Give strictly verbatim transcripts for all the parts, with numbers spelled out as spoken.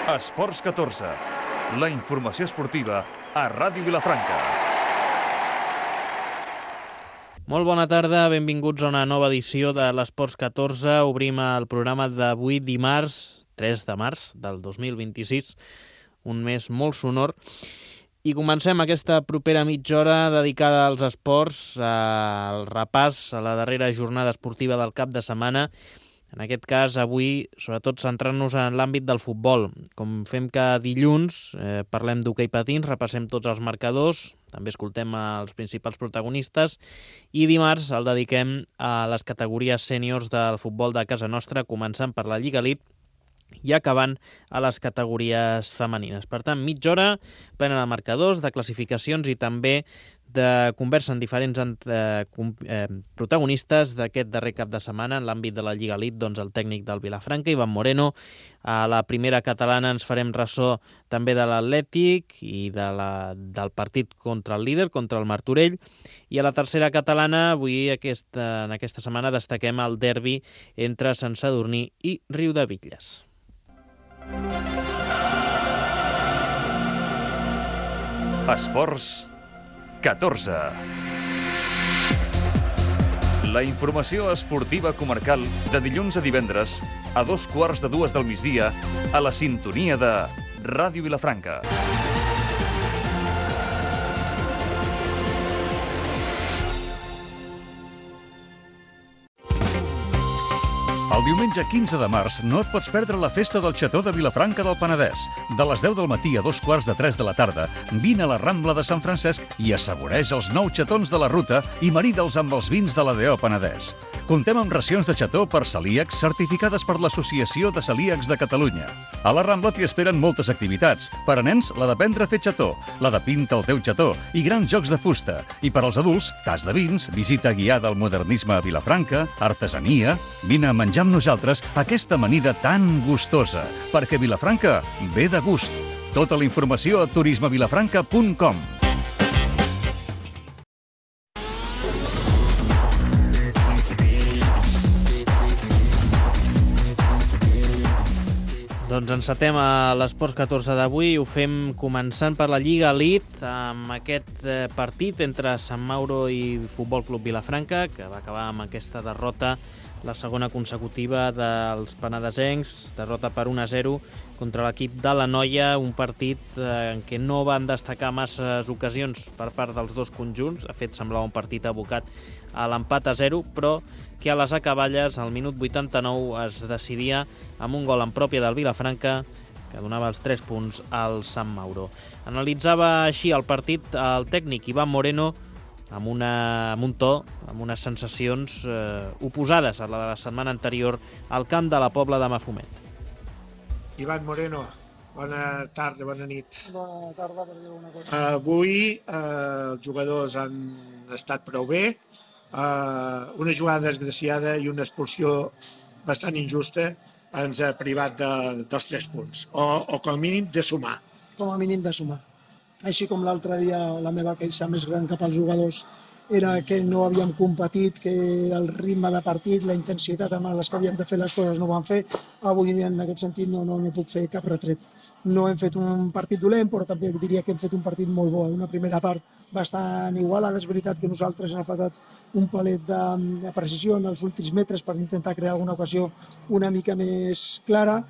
Esports catorze, la informació esportiva a Ràdio Vilafranca. Molt bona tarda, benvinguts a una nova edició de l'Esports catorze. Obrim el programa d'avui dimarts, tres de març del dos mil vint-i-sis, un mes molt sonor. I comencem aquesta propera mitja hora dedicada als esports, al repàs a la darrera jornada esportiva del cap de setmana. En aquest cas, avui, sobretot centrant-nos en l'àmbit del futbol. Com fem cada dilluns, eh, parlem d'hoquei patins, repassem tots els marcadors, també escoltem els principals protagonistes, i dimarts el dediquem a les categories sèniors del futbol de casa nostra, començant per la Lliga Elite i acabant a les categories femenines. Per tant, mitja hora plena de marcadors, de classificacions i també de conversa amb diferents eh, eh, protagonistes d'aquest darrer cap de setmana. En l'àmbit de la Lliga Elite, doncs el tècnic del Vilafranca, Ivan Moreno. A la primera catalana ens farem ressò també de l'Atlètic i de la, del partit contra el líder, contra el Martorell. I a la tercera catalana, avui aquesta, en aquesta setmana destaquem el derbi entre Sant Sadurní i Riudebitlles. Esports catorze. La informació esportiva comarcal de dilluns a divendres a dos quarts de dues del migdia a la sintonia de Ràdio Vilafranca. El diumenge quinze de març no et pots perdre la festa del Xató de Vilafranca del Penedès. De les deu del matí a dos quarts de tres de la tarda, vine a la Rambla de Sant Francesc i assaboreix els nou xatons de la ruta i marida'ls amb els vins de l'A D O Penedès. Comptem amb racions de xató per celíacs certificades per l'Associació de Celíacs de Catalunya. A la Rambla t'hi esperen moltes activitats. Per a nens, la d'aprendre a fer xató, la de pinta el teu xató i grans jocs de fusta. I per als adults, tas de vins, visita guiada al modernisme a Vilafranca, artesania. Vine a menjar amb nosaltres aquesta amanida tan gustosa, perquè Vilafranca ve de gust. Tota la informació a turisme vilafranca punt com. Doncs encetem a l'Esports catorze d'avui. Ho fem començant per la Lliga Elite, amb aquest partit entre Sant Mauro i Futbol Club Vilafranca, que va acabar amb aquesta derrota, la segona consecutiva dels penedesencs, derrota per un a zero contra l'equip de la Noia, un partit en què no van destacar masses ocasions per part dels dos conjunts. De fet, semblava un partit abocat a l'empat a zero, però que a les acaballes, al minut vuitanta-nou, es decidia amb un gol en pròpia del Vilafranca, que donava els tres punts al Sant Mauro. Analitzava així el partit el tècnic Ivan Moreno, amb, una, amb un to, amb unes sensacions eh, oposades a la de la setmana anterior al camp de la Pobla de Mafumet. Ivan Moreno, bona tarda, bona nit. Bona tarda, per dir una cosa. Uh, avui uh, els jugadors han estat prou bé. Uh, una jugada desgraciada i una expulsió bastant injusta ens ha privat de, dels tres punts, o, o com a mínim de sumar. Com a mínim de sumar. Així com l'altre dia la meva queixa més gran cap als jugadors era que no havíem competit, que el ritme de partit, la intensitat amb les que havíem de fer les coses no ho van fer. Avui en aquest sentit no, no, no puc fer cap retret. No hem fet un partit dolent, però també diria que hem fet un partit molt bo. Una primera part bastant igualada. És veritat que nosaltres hem faltat un palet de, de precisió en els últims metres per intentar crear alguna ocasió una mica més clara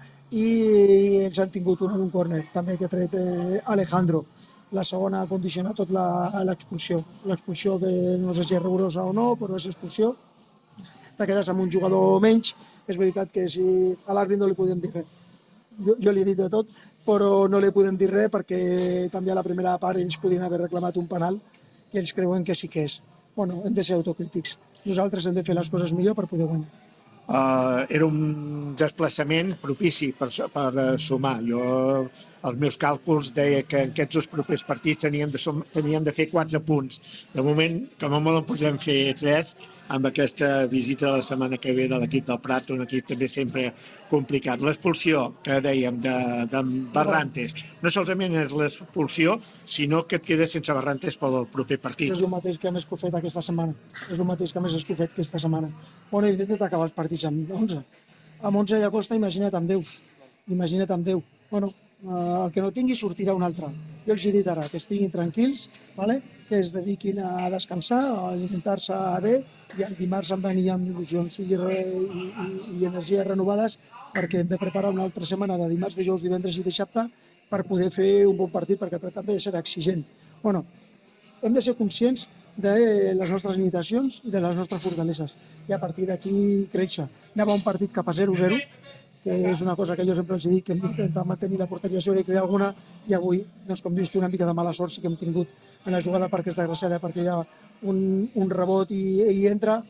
i ens han tingut una d'un córner, també que ha tret eh, Alejandro. La segona ha condicionat tot l'expulsió. L'expulsió que no sé si és rigorosa o no, però és expulsió. Te quedes amb un jugador menys. És veritat que si a l'àrbit no li podem dir res. Jo, jo li he dit de tot, però no li podem dir res perquè també a la primera part ells podien haver reclamat un penal i ells creuen que sí que és. Bueno, hem de ser autocrítics. Nosaltres hem de fer les coses millor per poder guanyar. Uh, era un desplaçament propici per, per uh, sumar. Jo, els meus càlculs deia que en aquests dos propers partits teníem de, sum, teníem de fer quatre punts. De moment, com a molt en podem fer tres, amb aquesta visita de la setmana que ve de l'equip del Prat, un equip també sempre complicat. L'expulsió que dèiem de, de Barrantes, no solament és l'expulsió, sinó que et quedes sense Barrantes pel proper partit. És el mateix que hem escofet aquesta setmana. És el mateix que hem escofet aquesta setmana. Bueno, evidentment acabar els partits amb onze. Amb onze ja costa, imagina't amb deu. Imagina't amb deu. Bueno, el que no tingui sortirà un altre. Jo els he dit ara que estiguin tranquils, vale? Que es dediquin a descansar, a alimentar-se bé, i el dimarts em venir amb il·lusions i, re, i, i, i energies renovades, perquè hem de preparar una altra setmana de dimarts, dijous, divendres i dissabte per poder fer un bon partit, perquè també serà exigent. Bueno, hem de ser conscients de les nostres limitacions i de les nostres fortaleses, i a partir d'aquí créixer. Anem a un partit cap a zero zero, que és una cosa que jo sempre els dic, que hem d'intentar mantenir la porteria sobre i crear alguna, i avui, doncs, com dius tu, una mica de mala sort sí que hem tingut en la jugada, perquè és desgraciada, perquè hi ha un, un rebot i, i entra,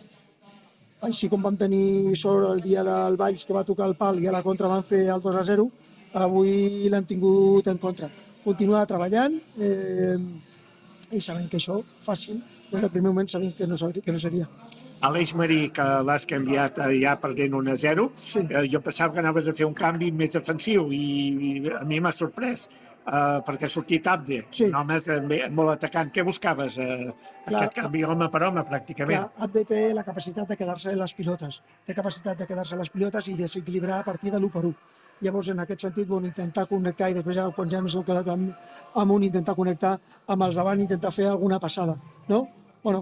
així com vam tenir sort el dia del Valls, que va tocar el pal i a la contra van fer el dos a zero, avui l'han tingut en contra. Continuar treballant, eh, i sabem que això fàcil, des del primer moment sabem que no, que no seria. Aleix Marí, que l'has canviat ja perdent un a zero, sí. eh, jo pensava que anaves a fer un canvi més defensiu i, i a mi m'ha sorprès, eh, perquè ha sortit Abde, sí. un home també molt atacant. Què buscaves? Eh, Clar, aquest canvi home per home, pràcticament. Clar, Abde té la capacitat de quedar-se a les pilotes, té capacitat de quedar-se a les pilotes i desequilibrar a partir de l'u per u. Llavors, en aquest sentit, bon, intentar connectar, i després ja, quan ja ens hem quedat amb, amb un, intentar connectar amb els davant, intentar fer alguna passada, no? Bueno,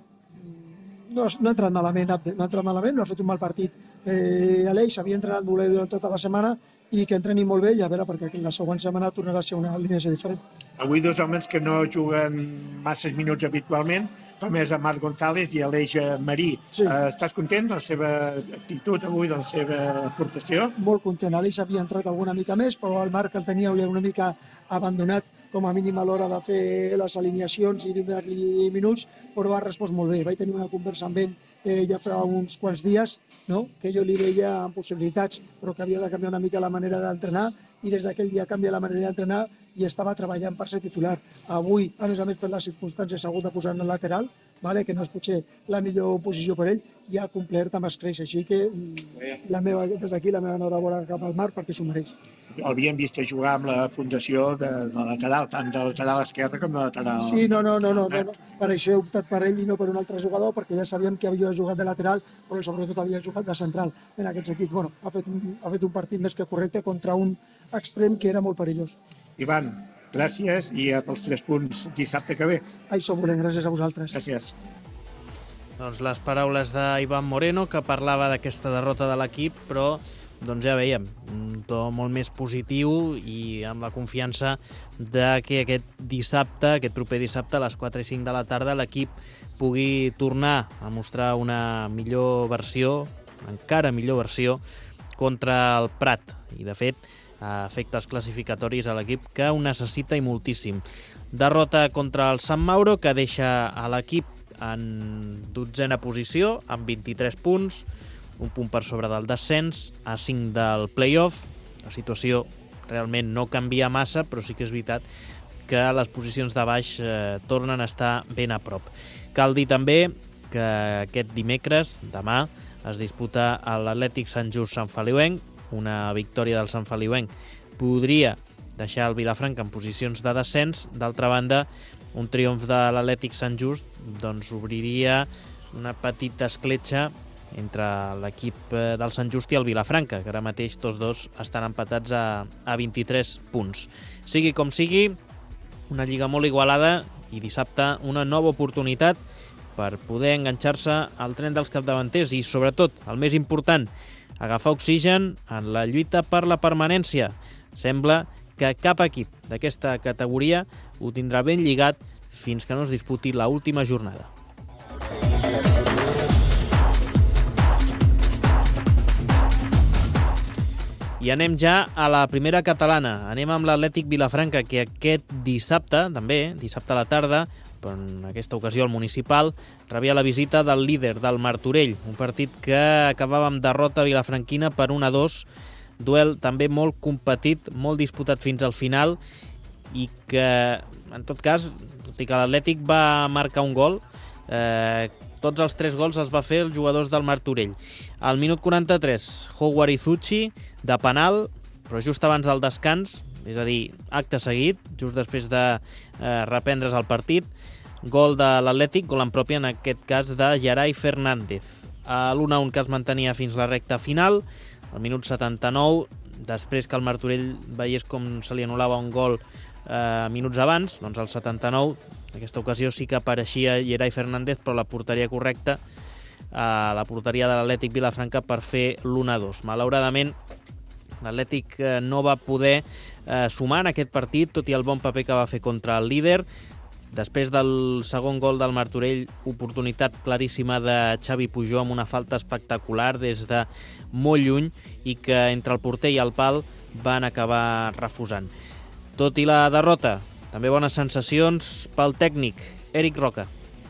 no, no ha entrat malament, no ha entrat malament, no ha fet un mal partit. Eh, Aleix havia entrenat molt bé durant tota la setmana i que entreni molt bé, i a veure, perquè la següent setmana tornarà a ser una línia diferent. Avui dos homes que no juguen masses minuts habitualment, com és en Marc González i Aleix Marí. Sí. Eh, estàs content de la seva actitud avui, de la seva aportació? Molt content. Aleix havia entrat alguna mica més, però el Marc el tenia una mica abandonat, com a mínim a l'hora de fer les alineacions i donar-li minuts, però ha respost molt bé. Vaig tenir una conversa amb ell eh, ja fa uns quants dies, no? Que jo li veia amb possibilitats, però que havia de canviar una mica la manera d'entrenar, i des d'aquell dia canvia la manera d'entrenar i estava treballant per ser titular. Avui, a més a més, per les circumstàncies, s'ha hagut de posar en el lateral, vale? Que no és potser la millor posició per ell, i ha complert amb escreix. Així que la meva, des d'aquí la meva enhorabona cap al Marc, perquè s'ho mereix. L'havíem vist jugar amb la fundació de, de lateral, tant de lateral esquerre com de lateral... Sí, no, no, no, no, no, no. Per això he optat per ell i no per un altre jugador, perquè ja sabíem que havia jugat de lateral, però sobretot havia jugat de central. En aquest sentit, bueno, ha fet un, ha fet un partit més que correcte contra un extrem que era molt perillós. Ivan, gràcies, i pels tres punts dissabte que ve. Això volem, gràcies a vosaltres. Gràcies. Doncs les paraules d'Ivan Moreno, que parlava d'aquesta derrota de l'equip, però doncs ja veiem, un to molt més positiu i amb la confiança de que aquest dissabte, aquest proper dissabte a les quatre i cinc de la tarda, l'equip pugui tornar a mostrar una millor versió, encara millor versió, contra el Prat. I, de fet, a efectes classificatoris a l'equip que ho necessita i moltíssim. Derrota contra el Sant Mauro, que deixa a l'equip en dotzena posició, amb vint-i-tres punts, un punt per sobre del descens, a cinc del play-off. La situació realment no canvia massa, però sí que és veritat que les posicions de baix eh, tornen a estar ben a prop. Cal dir també que aquest dimecres, demà, es disputa l'Atlètic Sant Just Sant Feliuenc. Una victòria del Sant Feliuenc podria deixar el Vilafranca en posicions de descens. D'altra banda, un triomf de l'Atlètic Sant Just doncs, obriria una petita escletxa entre l'equip del Sant Just i el Vilafranca, que ara mateix tots dos estan empatats a, a vint-i-tres punts. Sigui com sigui, una lliga molt igualada i dissabte una nova oportunitat per poder enganxar-se al tren dels capdavanters i, sobretot, el més important, agafar oxigen en la lluita per la permanència. Sembla que cap equip d'aquesta categoria ho tindrà ben lligat fins que no es disputi l'última jornada. I anem ja a la primera catalana. Anem amb l'Atlètic Vilafranca, que aquest dissabte, també, dissabte a la tarda, però en aquesta ocasió el municipal, rebia la visita del líder, del Martorell, un partit que acabava amb derrota vilafranquina per un a dos, duel també molt competit, molt disputat fins al final, i que, en tot cas, tot i que l'Atlètic va marcar un gol, eh, tots els tres gols els va fer els jugadors del Martorell. Al minut quaranta-tres, Howard Izuchi, de penal, però just abans del descans, és a dir, acte seguit, just després de eh, reprendre's el partit, gol de l'Atlètic, gol en pròpia, en aquest cas de Gerai Fernández. A l'u a un que es mantenia fins la recta final, al minut setanta-nou, després que el Martorell veiés com se li anul·lava un gol eh, minuts abans, doncs al setanta-nou, en aquesta ocasió sí que apareixia Yeray Fernández, però la porteria correcta, a la porteria de l'Atlètic Vilafranca per fer l'u a dos. Malauradament, l'Atlètic eh, no va poder eh, sumar en aquest partit, tot i el bon paper que va fer contra el líder. Després del segon gol del Martorell, oportunitat claríssima de Xavi Pujol amb una falta espectacular des de molt lluny i que entre el porter i el pal van acabar refusant. Tot i la derrota, també bones sensacions pel tècnic, Eric Roca.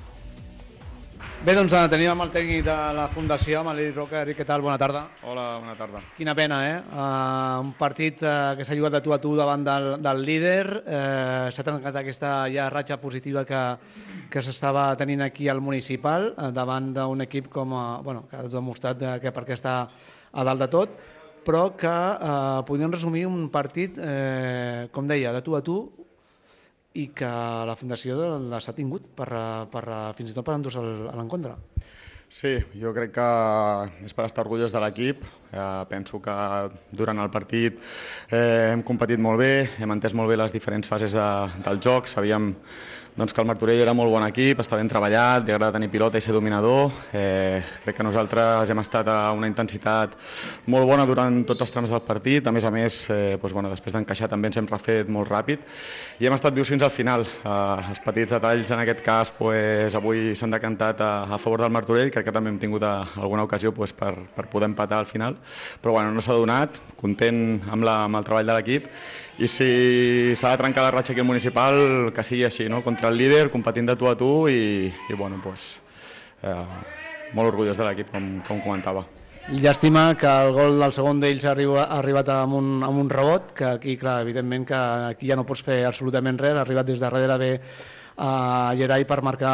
Bé, doncs tenim amb el tècnic de la Fundació, amb l'Eric Roca. Eric, què tal? Bona tarda. Hola, bona tarda. Quina pena, eh? Uh, un partit uh, que s'ha jugat de tu a tu davant del, del líder. Uh, s'ha trencat aquesta ja ratxa positiva que, que s'estava tenint aquí al municipal, uh, davant d'un equip com, uh, bueno, que ha demostrat uh, que perquè està a dalt de tot, però que uh, podríem resumir un partit, uh, com deia, de tu a tu, i que la Fundació les ha tingut per, per, fins i tot per endur-se a l'encontre. Sí, jo crec que és per estar orgullós de l'equip. Eh, penso que durant el partit eh, hem competit molt bé, hem entès molt bé les diferents fases de, del joc, sabíem doncs, que el Martorell era molt bon equip, està ben treballat, li agrada tenir pilota i ser dominador. Eh, crec que nosaltres hem estat a una intensitat molt bona durant tots els trams del partit, a més a més, eh, doncs, bueno, després d'encaixar també ens hem refet molt ràpid i hem estat vius fins al final. Eh, els petits detalls en aquest cas doncs, avui s'han decantat a, a favor del Martorell, crec que també hem tingut a, alguna ocasió doncs, per, per poder empatar al final, però bueno, no s'ha donat, content amb, la, amb el treball de l'equip. I si s'ha de trencar la ratxa aquí al municipal, que sigui així, no? Contra el líder, competint de tu a tu i, i bueno, pues, eh, molt orgullós de l'equip, com, com comentava. Llàstima que el gol del segon d'ells ha arribat amb un, amb un rebot, que aquí, clar, evidentment que aquí ja no pots fer absolutament res, ha arribat des de darrere bé a Yeray per marcar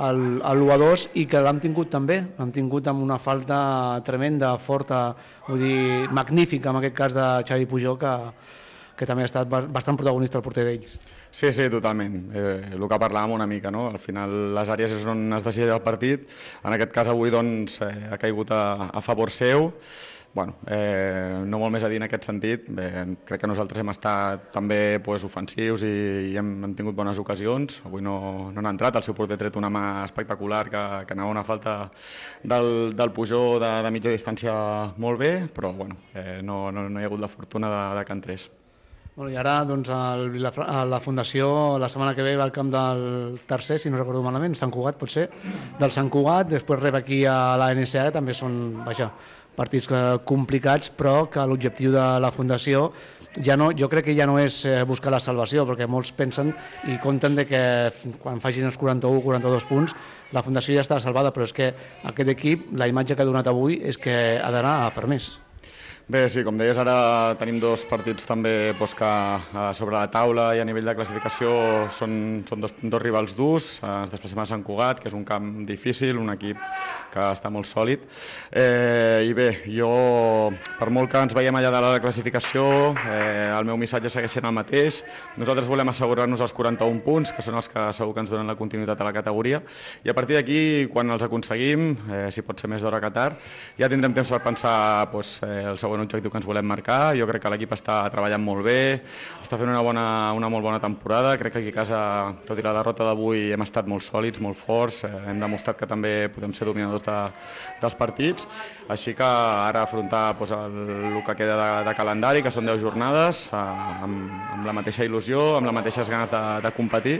l'u a dos i que l'hem tingut també, l'hem tingut amb una falta tremenda, forta, vull dir, magnífica en aquest cas de Xavi Pujol, que que també ha estat bastant protagonista el porter d'ells. Sí, sí, totalment. Eh, el que parlàvem una mica, no? Al final les àrees és on es decideix el partit. En aquest cas avui doncs, eh, ha caigut a, a favor seu. Bueno, eh, no molt més a dir en aquest sentit. Bé, crec que nosaltres hem estat també pues, ofensius i, i hem, hem tingut bones ocasions. Avui no, no n'ha entrat, el seu porter ha tret una mà espectacular que, que anava una falta del, del Pujol de, de mitja distància molt bé, però bueno, eh, no, no, no hi ha hagut la fortuna de, de que entrés. Bueno, I ara doncs, el, la, la Fundació la setmana que ve va al camp del tercer, si no recordo malament, Sant Cugat potser, del Sant Cugat, després rep aquí a la N S A, que també són vaja, partits complicats, però que l'objectiu de la Fundació ja no, jo crec que ja no és buscar la salvació, perquè molts pensen i compten de que quan facin els quaranta-u o quaranta-dos punts la Fundació ja està salvada, però és que aquest equip, la imatge que ha donat avui és que ha d'anar per més. Bé, sí, com deies, ara tenim dos partits també doncs, que sobre la taula i a nivell de classificació són, són dos, dos rivals durs. Ens desplacem a Sant Cugat, que és un camp difícil, un equip que està molt sòlid. Eh, I bé, jo, per molt que ens veiem allà de la classificació, eh, el meu missatge segueix sent el mateix. Nosaltres volem assegurar-nos els quaranta-un punts, que són els que segur que ens donen la continuïtat a la categoria. I a partir d'aquí, quan els aconseguim, eh, si pot ser més d'hora que tard, ja tindrem temps per pensar doncs, eh, el següent objectiu que ens volem marcar. Jo crec que l'equip està treballant molt bé, està fent una, bona, una molt bona temporada. Crec que aquí a casa, tot i la derrota d'avui, hem estat molt sòlids, molt forts, eh, hem demostrat que també podem ser dominadors de, dels partits, així que ara afrontar doncs, el, el que queda de, de calendari, que són deu jornades, eh, amb, amb la mateixa il·lusió, amb les mateixes ganes de, de competir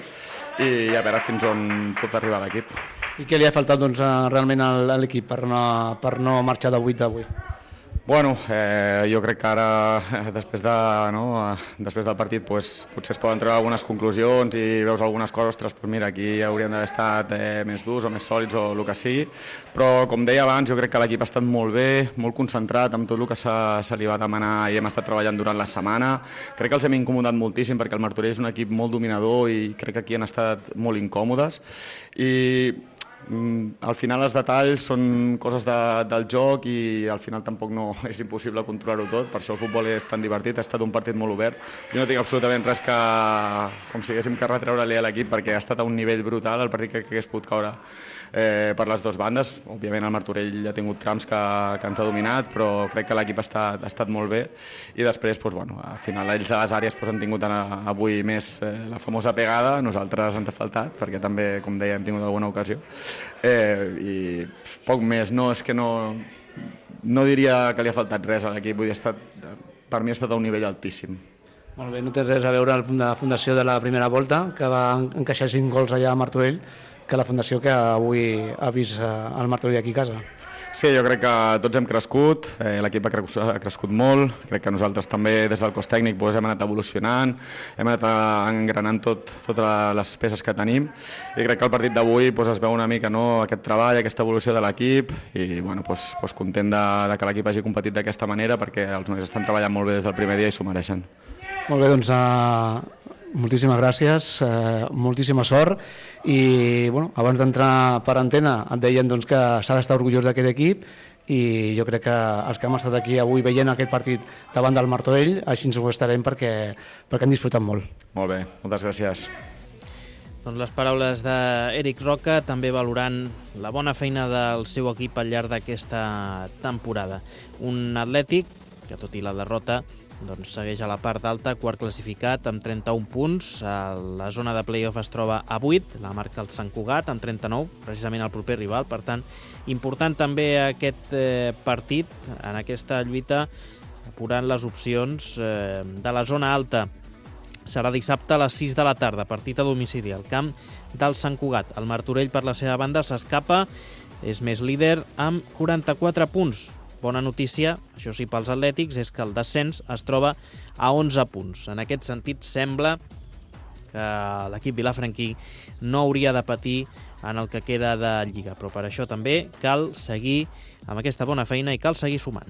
i a veure fins on pot arribar l'equip. I què li ha faltat doncs, realment a l'equip per no, per no marxar de vuit d'avui? Bueno, eh, jo crec que ara, després, de, no, després del partit, pues, potser es poden treure algunes conclusions i veus algunes coses, ostres, pues mira, aquí haurien d'haver estat eh, més durs o més sòlids o el que sigui, però com deia abans, jo crec que l'equip ha estat molt bé, molt concentrat amb tot el que se, se li va demanar i hem estat treballant durant la setmana. Crec que els hem incomodat moltíssim perquè el Martorell és un equip molt dominador i crec que aquí han estat molt incòmodes i al final els detalls són coses de, del joc i al final tampoc no és impossible controlar-ho tot, per això el futbol és tan divertit, ha estat un partit molt obert. Jo no tinc absolutament res que, com si diguéssim, que retreure-li a l'equip perquè ha estat a un nivell brutal el partit que, que hagués pogut caure eh, per les dues bandes. Òbviament el Martorell ha tingut trams que, que ens ha dominat, però crec que l'equip ha estat, ha estat molt bé i després doncs, bueno, al final ells a les àrees doncs, han tingut avui més eh, la famosa pegada, nosaltres ens ha faltat perquè també, com deia, hem tingut alguna ocasió eh, i poc més, no, és que no, no diria que li ha faltat res a l'equip, vull dir, ha estat, per mi ha estat a un nivell altíssim. Molt bé, no té res a veure el punt de la fundació de la primera volta, que va encaixar cinc gols allà a Martorell, que la fundació que avui ha vist el Martorell aquí a casa. Sí, jo crec que tots hem crescut, eh, l'equip ha crescut, ha crescut molt, crec que nosaltres també des del cos tècnic doncs, hem anat evolucionant, hem anat engranant tot, totes les peces que tenim i crec que el partit d'avui doncs, es veu una mica no, aquest treball, aquesta evolució de l'equip i bueno, doncs, doncs, content de, de que l'equip hagi competit d'aquesta manera perquè els nois estan treballant molt bé des del primer dia i s'ho mereixen. Molt bé, doncs uh, moltíssimes gràcies, uh, moltíssima sort i bueno, abans d'entrar per antena et deien doncs, que s'ha d'estar orgullós d'aquest equip i jo crec que els que hem estat aquí avui veient aquest partit davant del Martorell així ens ho estarem perquè, perquè han disfrutat molt. Molt bé, moltes gràcies. Doncs les paraules d'Eric Roca també valorant la bona feina del seu equip al llarg d'aquesta temporada. Un Atlètic que tot i la derrota doncs segueix a la part alta, quart classificat amb trenta-un punts. La zona de play-off es troba a vuit, la marca el Sant Cugat amb trenta-nou, precisament el proper rival. Per tant, important també aquest eh, partit, en aquesta lluita, apurant les opcions eh, de la zona alta. Serà dissabte a les sis de la tarda, partit a domicili al camp del Sant Cugat. El Martorell, per la seva banda, s'escapa, és més líder amb quaranta-quatre punts. Bona notícia, això sí pels atlètics, és que el descens es troba a onze punts. En aquest sentit, sembla que l'equip vilafranquí no hauria de patir en el que queda de Lliga, però per això també cal seguir amb aquesta bona feina i cal seguir sumant.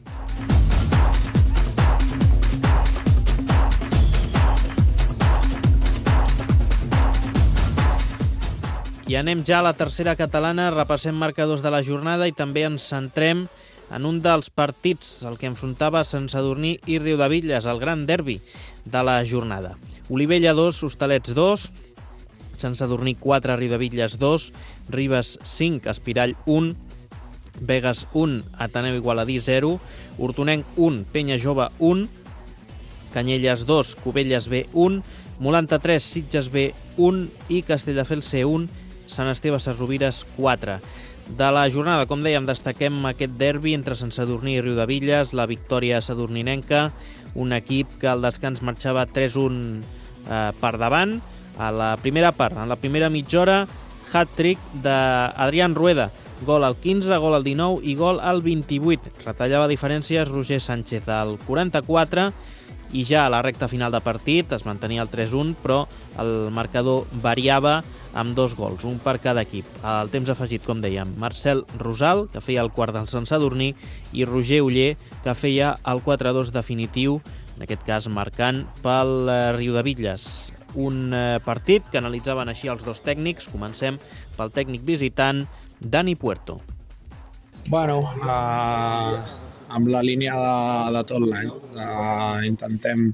I anem ja a la tercera catalana, repassem marcadors de la jornada i també ens centrem en un dels partits, el que enfrontava Sant Sadurní i Riudebitlles, el gran derbi de la jornada. Olivella dos, Hostalets dos, Sant Sadurní quatre, Riudebitlles dos, Ribes cinc, Espirall un, Begues un, Ateneu Igualadí zero, Hortonenc un, Penya Jove un, Canyelles dos, Cubelles B un, Molanta tres, Sitges B un i Castelldefels C un, Sant Esteve Sesrovires quatre. De la jornada, com dèiem, destaquem aquest derbi entre Sant Sadurní i Riudebitlles, la victòria sadurninenca, un equip que al descans marxava tres un eh, per davant. A la primera part, en la primera mitja hora, hat-trick d'Adrián Rueda, gol al quinze, gol al dinou i gol al vint-i-vuit. Retallava diferències Roger Sánchez al quaranta-quatre i ja a la recta final de partit es mantenia el tres un, però el marcador variava amb dos gols, un per cada equip. Al temps afegit, com dèiem, Marcel Rosal, que feia el quart del Sant Sadurní, i Roger Uller, que feia el quatre a dos definitiu, en aquest cas marcant pel Riudebitlles. Un partit que analitzaven així els dos tècnics. Comencem pel tècnic visitant, Dani Puerto. Bueno, uh, amb la línia de, de tot l'any. Uh, intentem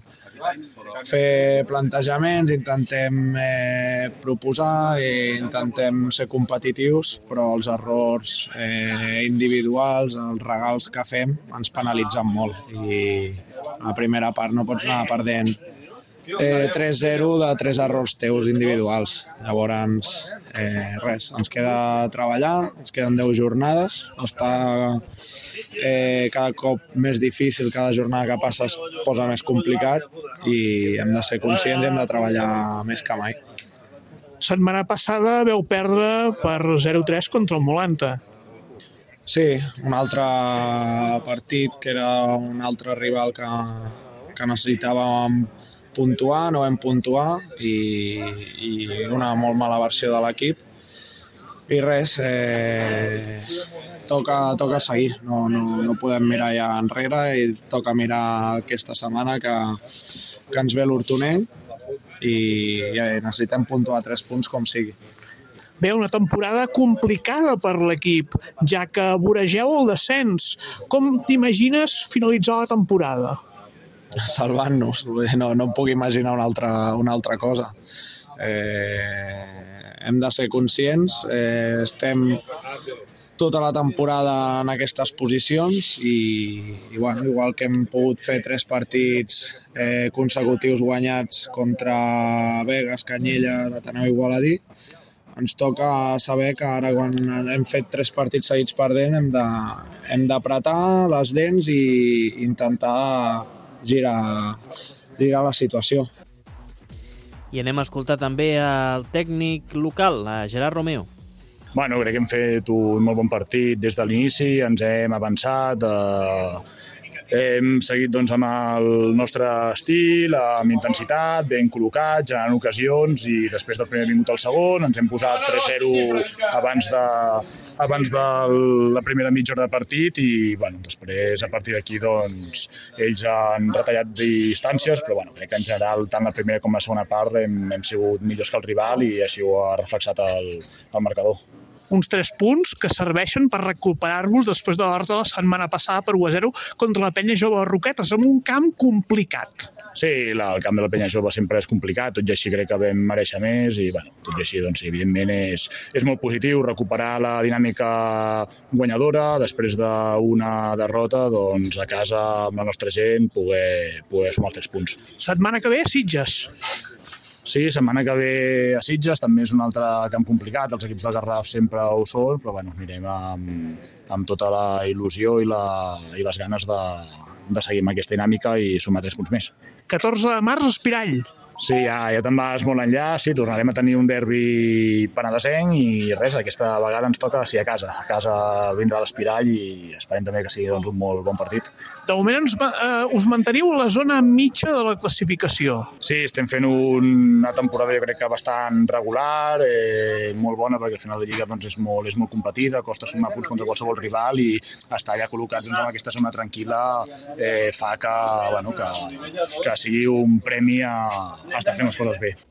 fer plantejaments, intentem eh, proposar i intentem ser competitius, però els errors eh, individuals, els regals que fem, ens penalitzen molt. I a la primera part no pots anar perdent eh, tres zero de tres errors teus individuals. Llavors, eh, res, ens queda treballar, ens queden deu jornades, està eh, cada cop més difícil, cada jornada que passa es posa més complicat i hem de ser conscients i hem de treballar més que mai. Setmana passada veu perdre per zero tres contra el Molanta. Sí, un altre partit que era un altre rival que, que necessitàvem puntuar, no vam puntuar i, i una molt mala versió de l'equip. I res, eh, toca, toca seguir, no, no, no podem mirar ja enrere i toca mirar aquesta setmana que, que ens ve l'Hortonenc i ja necessitem puntuar tres punts com sigui. Bé, una temporada complicada per l'equip, ja que voregeu el descens. Com t'imagines finalitzar la temporada? Salvant-nos, no, no em puc imaginar una altra, una altra cosa. Eh, hem de ser conscients, eh, estem tota la temporada en aquestes posicions i, i bueno, igual que hem pogut fer tres partits eh, consecutius guanyats contra Begues, Canyelles, Ateneu i Igualadí, ens toca saber que ara quan hem fet tres partits seguits perdent hem de, hem d'apretar les dents i intentar girar, girar la situació. I anem a escoltar també el tècnic local, Gerard Romeo. Bueno, crec que hem fet un molt bon partit des de l'inici, ens hem avançat, eh, hem seguit doncs, amb el nostre estil, amb intensitat, ben col·locats, generant ocasions i després del primer minut al segon ens hem posat tres zero abans de, abans de la primera mitja hora de partit i bueno, després a partir d'aquí doncs, ells han retallat distàncies, però bueno, crec que en general tant la primera com la segona part hem, hem sigut millors que el rival i així ho ha reflexat el, el marcador. Uns tres punts que serveixen per recuperar-vos després de la derrota de la setmana passada per u a zero contra la Penya Jove de Roquetes, en un camp complicat. Sí, la, el camp de la Penya Jove sempre és complicat, tot i així crec que vam mereixer més i bueno, tot i així doncs, evidentment és, és molt positiu recuperar la dinàmica guanyadora després d'una derrota doncs, a casa amb la nostra gent poder, poder sumar els tres punts. Setmana que ve, Sitges. Sí, setmana que ve a Sitges, també és un altre camp complicat, els equips del Garraf sempre ho són, però bueno, anirem amb, amb tota la il·lusió i, la, i les ganes de, de seguir amb aquesta dinàmica i sumar tres punts més. catorze de març, Espirall. Sí, ja, ja te'n vas molt enllà, sí, tornarem a tenir un derbi penedesenc i res, aquesta vegada ens toca sí, a casa. A casa vindrà l'Espirall i esperem també que sigui doncs, un molt bon partit. De moment ens, eh, us manteniu a la zona mitja de la classificació. Sí, estem fent una temporada jo crec que bastant regular, eh, molt bona perquè al final la Lliga doncs, és, molt, és molt competida, costa sumar punts contra qualsevol rival i estar allà col·locats doncs, en aquesta zona tranquil·la eh, fa que, bueno, que, que sigui un premi a està fent les coses bé.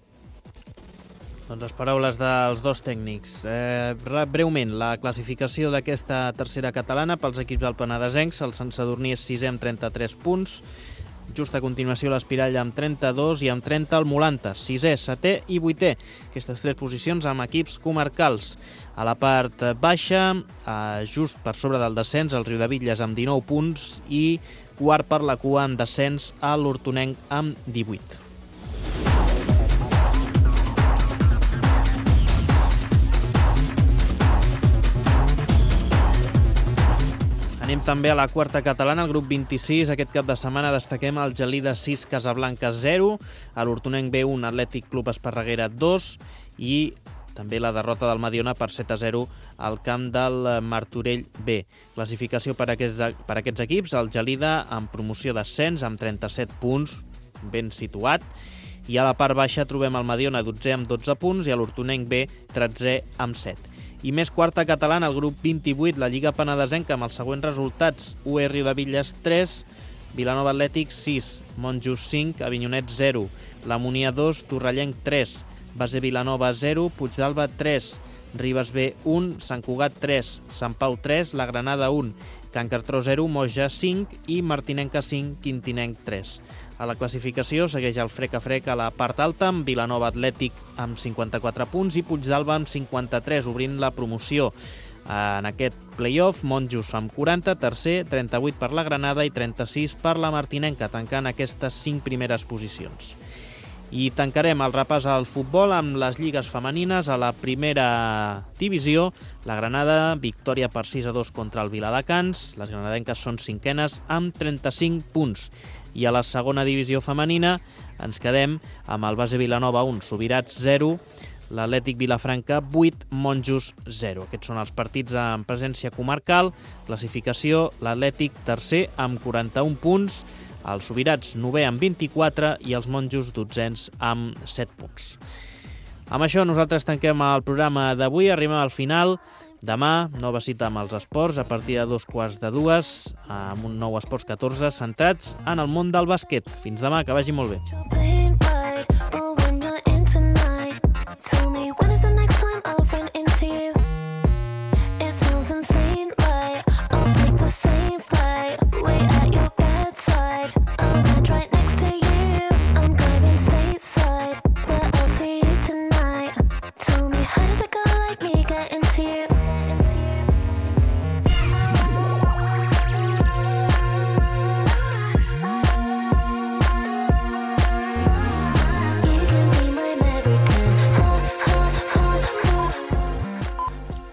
Doncs les paraules dels dos tècnics. Eh, breument, la classificació d'aquesta tercera catalana pels equips del Penedesencs, el Sant Sadurní és sisè amb trenta-tres punts, just a continuació l'Espirall amb trenta-dos i amb trenta el Molantes, sisè, setè i vuitè. Aquestes tres posicions amb equips comarcals. A la part baixa, eh, just per sobre del descens, el Riudebitlles amb dinou punts i quart per la cua en descens a l'Hortonenc amb divuit. Anem també a la quarta catalana, el grup vint-i-sis. Aquest cap de setmana destaquem el Gelida sis, Casablanca zero, a l'Hortonenc B un, Atlètic Club Esparreguera dos i també la derrota del Mediona per set a zero al camp del Martorell B. Classificació per aquests, per aquests equips, el Gelida amb promoció d'ascens amb trenta-set punts, ben situat, i a la part baixa trobem el Mediona dotzè amb dotze punts i a l'Hortonenc B tretzè amb set. I més quarta catalana, el grup vint-i-vuit, la Lliga Penedesenca, amb els següents resultats: U E Riudebitlles tres, Vilanova Atlètic sis, Montjus cinc, Avinyonet zero, La Munia dos, Torrellenc tres, Base Vilanova zero, Puigdàlber tres, Ribes B un, Sant Cugat tres, Sant Pau tres, La Granada un, Can Cartró zero, Moja cinc i Martinenca cinc, Quintinenc tres. A la classificació segueix el frec a frec a la part alta amb Vilanova Atlètic amb cinquanta-quatre punts i Puigdàlber amb cinquanta-tres, obrint la promoció. En aquest play-off, Montjus amb quaranta, tercer, trenta-vuit per la Granada i trenta-sis per la Martinenca, tancant aquestes cinc primeres posicions. I tancarem el repàs al futbol amb les lligues femenines. A la primera divisió, la Granada, victòria per sis a dos contra el Viladecans. Les granadenques són cinquenes amb trenta-cinc punts. I a la segona divisió femenina ens quedem amb el Base Vilanova un, Subirats zero, l'Atlètic Vilafranca vuit, Montjus zero. Aquests són els partits en presència comarcal. Classificació, l'Atlètic tercer amb quaranta-un punts, els Subirats novè amb vint-i-quatre i els Monjos dotzens amb set punts. Amb això nosaltres tanquem el programa d'avui, arribem al final. Demà, nova cita amb els esports a partir de dos quarts de dues, amb un nou Esports catorze centrats en el món del bàsquet. Fins demà, que vagi molt bé.